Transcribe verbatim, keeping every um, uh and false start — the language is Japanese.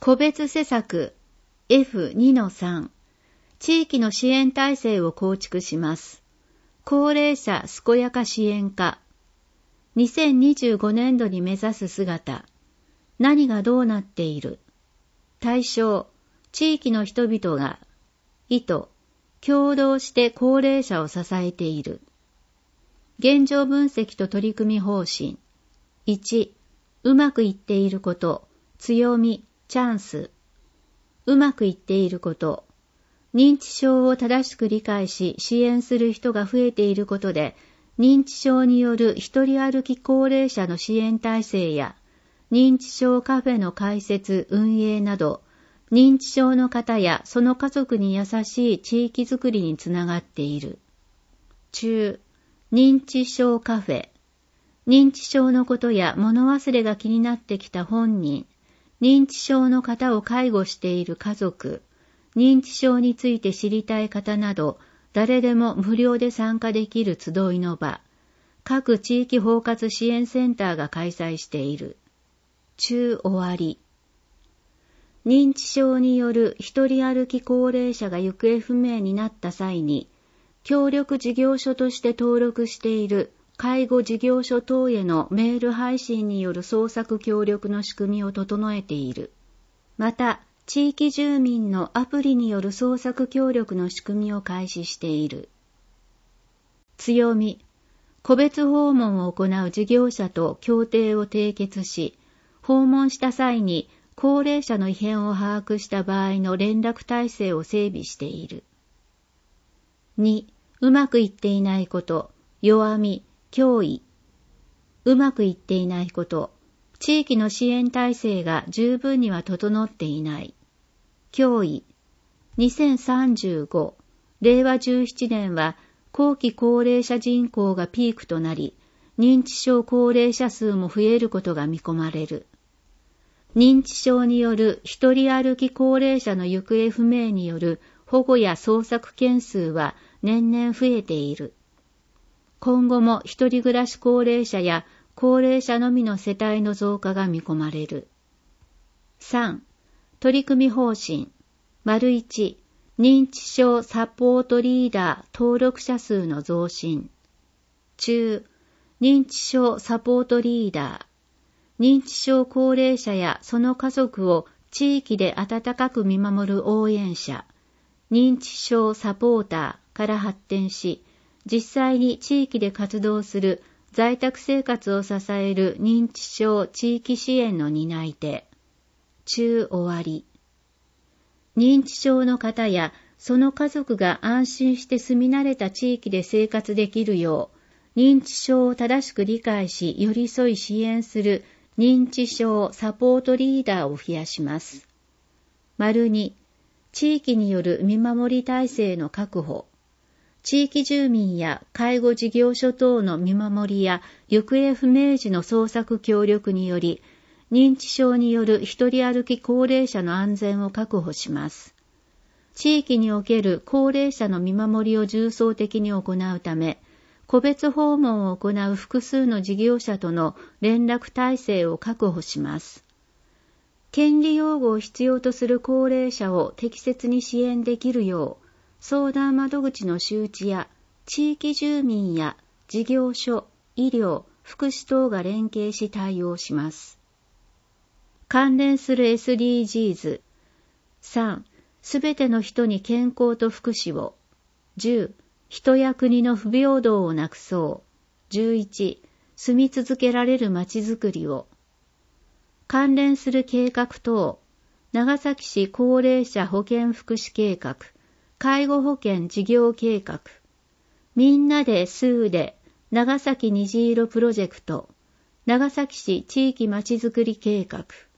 個別施策 エフにのさん 地域の支援体制を構築します。高齢者健やか支援課にせんにじゅうごねんどに目指す姿。何がどうなっている。対象、地域の人々が意図、共同して高齢者を支えている。現状分析と取り組み方針。いち、うまくいっていること、強み、チャンス。うまくいっていること。認知症を正しく理解し支援する人が増えていることで、認知症による一人歩き高齢者の支援体制や、認知症カフェの開設・運営など、認知症の方やその家族に優しい地域づくりにつながっている。中、認知症カフェ。認知症のことや物忘れが気になってきた本人、認知症の方を介護している家族、認知症について知りたい方など、誰でも無料で参加できる集いの場、各地域包括支援センターが開催している。中終わり。認知症による一人歩き高齢者が行方不明になった際に、協力事業所として登録している介護事業所等へのメール配信による捜索協力の仕組みを整えている。また、地域住民のアプリによる捜索協力の仕組みを開始している。強み、個別訪問を行う事業者と協定を締結し、訪問した際に高齢者の異変を把握した場合の連絡体制を整備している。に、うまくいっていないこと、弱み、脅威。うまくいっていないこと、地域の支援体制が十分には整っていない。脅威。にせんさんじゅうご、れいわじゅうななねんは後期高齢者人口がピークとなり、認知症高齢者数も増えることが見込まれる。認知症による一人歩き高齢者の行方不明による保護や捜索件数は年々増えている。今後も一人暮らし高齢者や高齢者のみの世帯の増加が見込まれる。さん、取り組み方針。丸いち、認知症サポートリーダー登録者数の増進。中、認知症サポートリーダー。認知症高齢者やその家族を地域で温かく見守る応援者、認知症サポーターから発展し、実際に地域で活動する在宅生活を支える認知症地域支援の担い手。中終わり。認知症の方やその家族が安心して住み慣れた地域で生活できるよう、認知症を正しく理解し寄り添い支援する認知症サポートリーダーを増やします。丸に、地域による見守り体制の確保。地域住民や介護事業所等の見守りや行方不明時の捜索協力により、認知症による一人歩き高齢者の安全を確保します。地域における高齢者の見守りを重層的に行うため、個別訪問を行う複数の事業者との連絡体制を確保します。権利擁護を必要とする高齢者を適切に支援できるよう、相談窓口の周知や地域住民や事業所、医療、福祉等が連携し対応します。関連する エスディージーズ。さん、すべての人に健康と福祉を。じゅう、人や国の不平等をなくそう。じゅういち、住み続けられるまちづくりを。関連する計画等、長崎市高齢者保健福祉計画、介護保険事業計画、みんなでスーで長崎虹色プロジェクト、長崎市地域まちづくり計画、